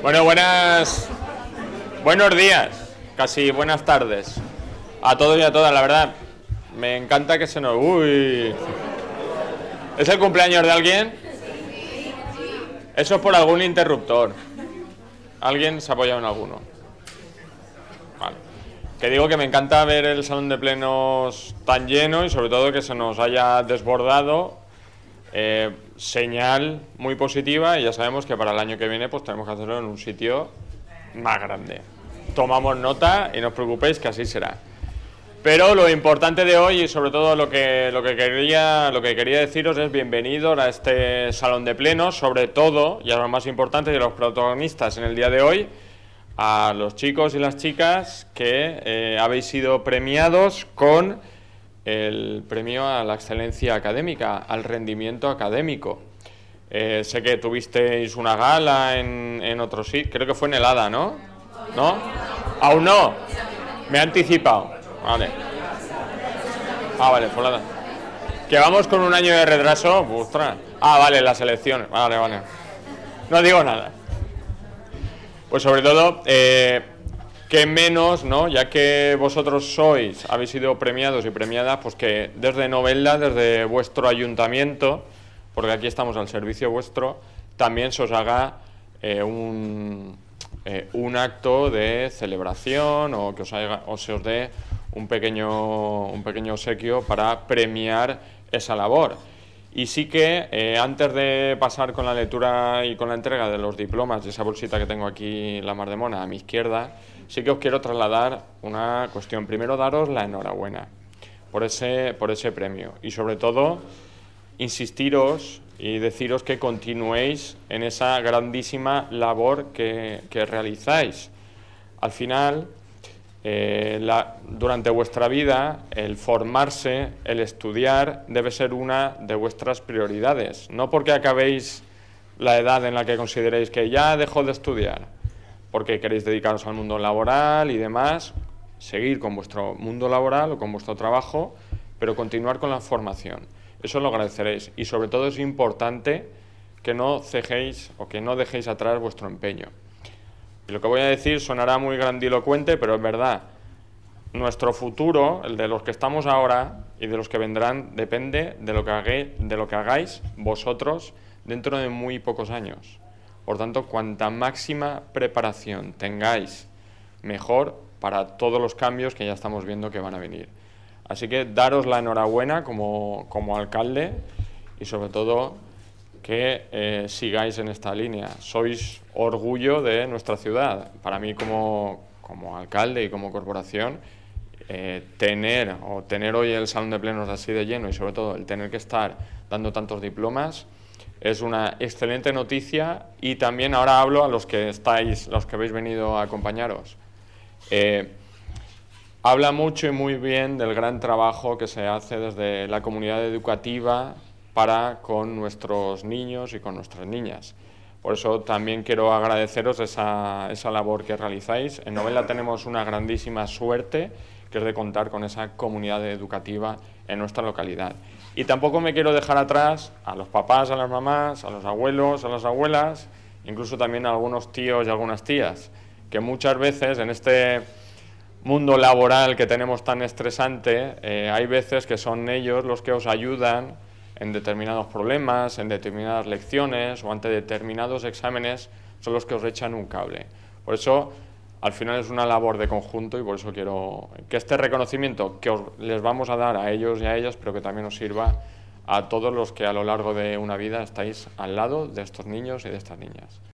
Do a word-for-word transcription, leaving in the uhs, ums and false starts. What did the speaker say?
Bueno, buenas... Buenos días, casi buenas tardes a todos y a todas, la verdad. Me encanta que se nos... Uy. ¿Es el cumpleaños de alguien? Eso es por algún interruptor. ¿Alguien se ha apoyado en alguno? Vale. Que digo que me encanta ver el salón de plenos tan lleno y sobre todo que se nos haya desbordado. Eh, señal muy positiva, y ya sabemos que para el año que viene pues tenemos que hacerlo en un sitio más grande. Tomamos nota y no os preocupéis que así será. Pero lo importante de hoy y sobre todo lo que, lo que, quería, lo que quería deciros es bienvenidos a este salón de plenos, sobre todo, y a lo más importante de los protagonistas en el día de hoy, a los chicos y las chicas que eh, habéis sido premiados con el premio a la excelencia académica, al rendimiento académico. Eh, sé que tuvisteis una gala en, en otro sitio, creo que fue en el Hada, ¿no? ¿No? Aún no. Me he anticipado. Vale. Ah, vale, fue la... Que vamos con un año de retraso. Ostras. Ah, vale, las elecciones. Vale, vale. No digo nada. Pues sobre todo, eh, que menos, ¿no? Ya que vosotros sois, habéis sido premiados y premiadas, pues que desde Novelda, desde vuestro ayuntamiento, porque aquí estamos al servicio vuestro, también se os haga eh, un, eh, un acto de celebración o que os, haga, o se os dé un pequeño, un pequeño obsequio para premiar esa labor. Y sí que eh, antes de pasar con la lectura y con la entrega de los diplomas y esa bolsita que tengo aquí, la mar de mona, a mi izquierda, sí que os quiero trasladar una cuestión. Primero, daros la enhorabuena por ese, por ese premio y sobre todo insistiros y deciros que continuéis en esa grandísima labor que, que realizáis. Al final, eh, la, durante vuestra vida, el formarse, el estudiar, debe ser una de vuestras prioridades. No porque acabéis la edad en la que consideréis que ya dejo de estudiar, porque queréis dedicaros al mundo laboral y demás, seguir con vuestro mundo laboral o con vuestro trabajo, pero continuar con la formación. Eso lo agradeceréis y sobre todo es importante que no cejéis o que no dejéis atrás vuestro empeño. Y lo que voy a decir sonará muy grandilocuente, pero es verdad. Nuestro futuro, el de los que estamos ahora y de los que vendrán, depende de lo que hagáis, de lo que hagáis vosotros dentro de muy pocos años. Por tanto, cuanta máxima preparación tengáis, mejor para todos los cambios que ya estamos viendo que van a venir. Así que daros la enhorabuena como, como alcalde y sobre todo que eh, sigáis en esta línea. Sois orgullo de nuestra ciudad. Para mí como, como alcalde y como corporación, eh, tener, o tener hoy el salón de plenos así de lleno y sobre todo el tener que estar dando tantos diplomas es una excelente noticia. Y también ahora hablo a los que estáis, los que habéis venido a acompañaros. Eh, Habla mucho y muy bien del gran trabajo que se hace desde la comunidad educativa para con nuestros niños y con nuestras niñas. Por eso también quiero agradeceros esa, esa labor que realizáis. En Novelda tenemos una grandísima suerte, que es de contar con esa comunidad educativa en nuestra localidad. Y tampoco me quiero dejar atrás a los papás, a las mamás, a los abuelos, a las abuelas, incluso también a algunos tíos y algunas tías, que muchas veces en este mundo laboral que tenemos tan estresante, eh, hay veces que son ellos los que os ayudan en determinados problemas, en determinadas lecciones o ante determinados exámenes, son los que os echan un cable. Por eso, al final es una labor de conjunto y por eso quiero que este reconocimiento que os, les vamos a dar a ellos y a ellas, pero que también os sirva a todos los que a lo largo de una vida estáis al lado de estos niños y de estas niñas.